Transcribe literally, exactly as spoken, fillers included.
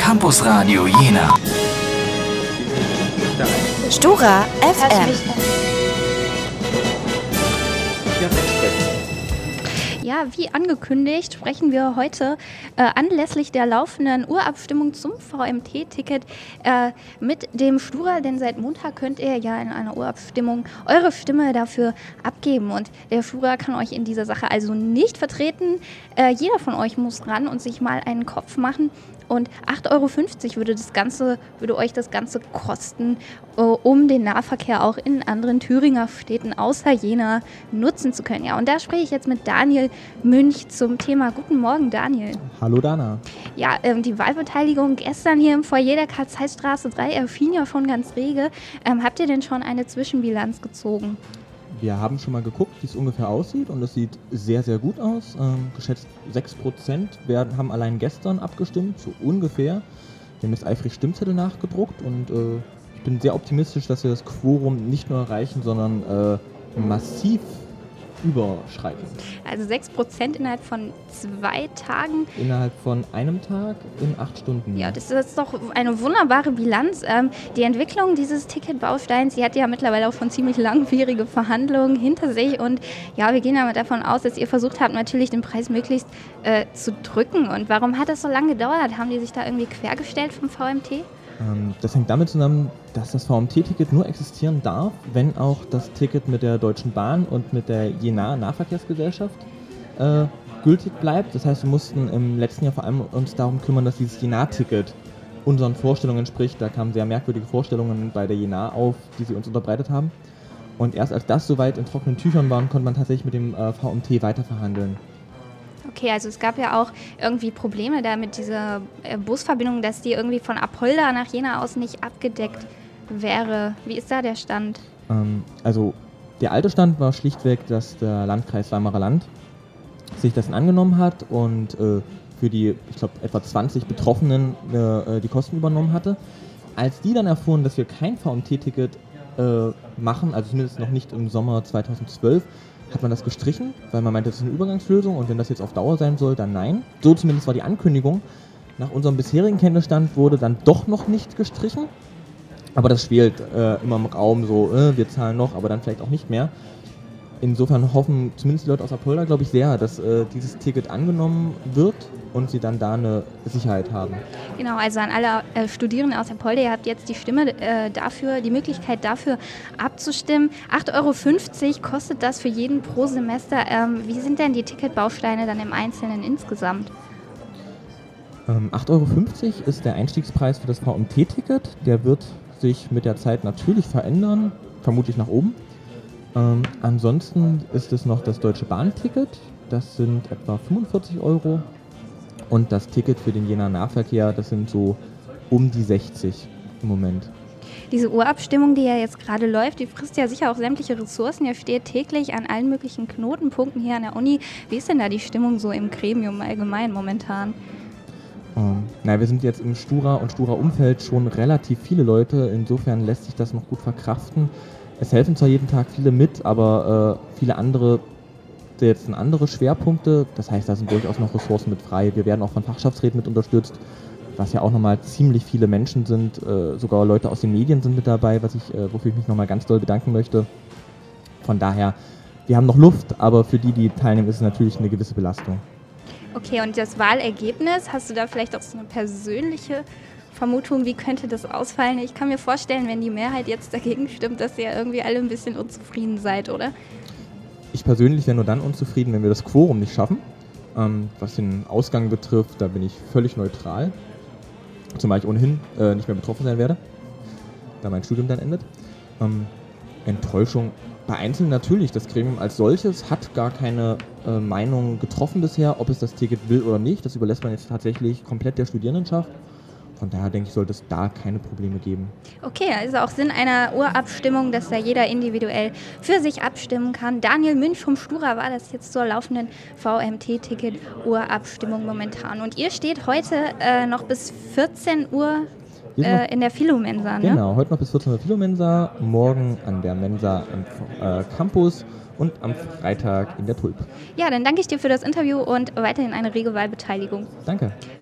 Campusradio Jena. Stura F M. Ja, wie angekündigt, sprechen wir heute äh, anlässlich der laufenden Urabstimmung zum V M T-Ticket äh, mit dem Stura, denn seit Montag könnt ihr ja in einer Urabstimmung eure Stimme dafür abgeben und der Stura kann euch in dieser Sache also nicht vertreten. Äh, jeder von euch muss ran und sich mal einen Kopf machen. Und acht Euro fünfzig würde das Ganze, würde euch das Ganze kosten, um den Nahverkehr auch in anderen Thüringer Städten außer Jena nutzen zu können. Ja, und da spreche ich jetzt mit Daniel Münch zum Thema. Guten Morgen, Daniel. Hallo, Dana. Ja, ähm, die Wahlbeteiligung gestern hier im Foyer der Karl-Zeiss-Straße drei erschien ja schon ganz rege. Ähm, habt ihr denn schon eine Zwischenbilanz gezogen? Wir haben schon mal geguckt, wie es ungefähr aussieht und es sieht sehr, sehr gut aus. Ähm, geschätzt sechs Prozent werden, haben allein gestern abgestimmt, so ungefähr. Wir haben jetzt eifrig Stimmzettel nachgedruckt und äh, ich bin sehr optimistisch, dass wir das Quorum nicht nur erreichen, sondern äh, massiv überschreiten. Also sechs Prozent innerhalb von zwei Tagen. Innerhalb von einem Tag in acht Stunden. Ja, das ist doch eine wunderbare Bilanz. Ähm, die Entwicklung dieses Ticketbausteins, die hat ja mittlerweile auch schon ziemlich langwierige Verhandlungen hinter sich. Und ja, wir gehen aber davon aus, dass ihr versucht habt, natürlich den Preis möglichst äh, zu drücken. Und warum hat das so lange gedauert? Haben die sich da irgendwie quergestellt vom V M T? Das hängt damit zusammen, dass das V M T-Ticket nur existieren darf, wenn auch das Ticket mit der Deutschen Bahn und mit der Jena Nahverkehrsgesellschaft äh, gültig bleibt. Das heißt, wir mussten im letzten Jahr vor allem uns darum kümmern, dass dieses Jena-Ticket unseren Vorstellungen entspricht. Da kamen sehr merkwürdige Vorstellungen bei der Jena auf, die sie uns unterbreitet haben. Und erst als das soweit in trockenen Tüchern war, konnte man tatsächlich mit dem äh, V M T weiterverhandeln. Okay, also es gab ja auch irgendwie Probleme da mit dieser äh, Busverbindung, dass die irgendwie von Apolda nach Jena aus nicht abgedeckt wäre. Wie ist da der Stand? Ähm, also der alte Stand war schlichtweg, dass der Landkreis Weimarer Land sich dessen angenommen hat und äh, für die, ich glaube, etwa zwanzig Betroffenen äh, die Kosten übernommen hatte. Als die dann erfuhren, dass wir kein V M T-Ticket äh, machen, also zumindest noch nicht im Sommer zweitausendzwölf, hat man das gestrichen, weil man meinte, das ist eine Übergangslösung und wenn das jetzt auf Dauer sein soll, dann nein. So zumindest war die Ankündigung. Nach unserem bisherigen Kenntnisstand wurde dann doch noch nicht gestrichen, aber das schwelt äh, immer im Raum so, äh, wir zahlen noch, aber dann vielleicht auch nicht mehr. Insofern hoffen zumindest die Leute aus Apolda, glaube ich, sehr, dass äh, dieses Ticket angenommen wird und sie dann da eine Sicherheit haben. Genau, also an alle äh, Studierenden aus Apolda, ihr habt jetzt die Stimme äh, dafür, die Möglichkeit dafür abzustimmen. acht Euro fünfzig kostet das für jeden pro Semester. Ähm, wie sind denn die Ticketbausteine dann im Einzelnen insgesamt? Ähm, acht Euro fünfzig ist der Einstiegspreis für das V M T-Ticket. Der wird sich mit der Zeit natürlich verändern, vermutlich nach oben. Ähm, ansonsten ist es noch das Deutsche Bahn-Ticket, das sind etwa fünfundvierzig Euro und das Ticket für den Jena Nahverkehr, das sind so um die sechzig im Moment. Diese Urabstimmung, die ja jetzt gerade läuft, die frisst ja sicher auch sämtliche Ressourcen. Ihr steht täglich an allen möglichen Knotenpunkten hier an der Uni. Wie ist denn da die Stimmung so im Gremium allgemein momentan? Ähm, naja, wir sind jetzt im Stura und Stura-Umfeld schon relativ viele Leute, insofern lässt sich das noch gut verkraften. Es helfen zwar jeden Tag viele mit, aber äh, viele andere setzen andere Schwerpunkte. Das heißt, da sind durchaus noch Ressourcen mit frei. Wir werden auch von Fachschaftsräten mit unterstützt, was ja auch nochmal ziemlich viele Menschen sind. Äh, sogar Leute aus den Medien sind mit dabei, was ich, äh, wofür ich mich nochmal ganz doll bedanken möchte. Von daher, wir haben noch Luft, aber für die, die teilnehmen, ist es natürlich eine gewisse Belastung. Okay, und das Wahlergebnis, hast du da vielleicht auch so eine persönliche Vermutung, wie könnte das ausfallen? Ich kann mir vorstellen, wenn die Mehrheit jetzt dagegen stimmt, dass ihr irgendwie alle ein bisschen unzufrieden seid, oder? Ich persönlich wäre nur dann unzufrieden, wenn wir das Quorum nicht schaffen. Ähm, was den Ausgang betrifft, da bin ich völlig neutral. Zumal ich ohnehin äh, nicht mehr betroffen sein werde, da mein Studium dann endet. Ähm, Enttäuschung bei Einzelnen natürlich. Das Gremium als solches hat gar keine äh, Meinung getroffen bisher, ob es das Ticket will oder nicht. Das überlässt man jetzt tatsächlich komplett der Studierendenschaft. Von daher denke ich, sollte es da keine Probleme geben. Okay, also auch Sinn einer Urabstimmung, dass da jeder individuell für sich abstimmen kann. Daniel Münch vom Stura war das jetzt zur laufenden V M T-Ticket-Urabstimmung momentan. Und ihr steht heute äh, noch bis vierzehn Uhr äh, in der Philomensa, ne? Genau, heute noch bis vierzehn Uhr Philomensa, morgen an der Mensa im äh, Campus und am Freitag in der Tulp. Ja, dann danke ich dir für das Interview und weiterhin eine rege Wahlbeteiligung. Danke.